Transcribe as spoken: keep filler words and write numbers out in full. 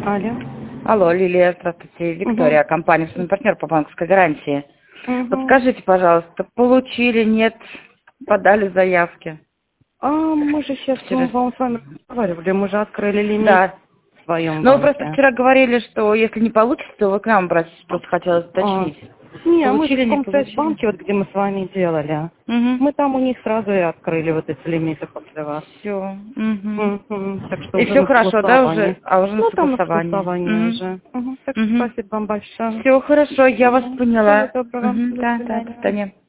Алло. Алло, Лилия, здравствуйте. Виктория, Угу. компания «Основной партнер» по банковской гарантии. Угу. Подскажите, пожалуйста, получили, нет, подали заявки? А мы же сейчас Через... вам с вами разговаривали, мы же открыли лимит Да. в своем Но вы просто банке. вчера говорили, что если не получится, то вы к нам обратитесь, просто хотелось А. уточнить. Не, мы же Получили, в не получили? Промсвязьбанке, вот где мы с вами делали. Угу. Мы там у них сразу и открыли вот эти лимиты после вас. Все. Угу. Угу. Так что И уже все на хорошо, да, уже? согласовании. А уже на Ну, там на согласовании. согласовании Угу. уже. Угу. Так что Угу. спасибо вам большое. Все хорошо, я вас Угу. Всего поняла. доброго. Угу. До Да, да, до свидания. свидания.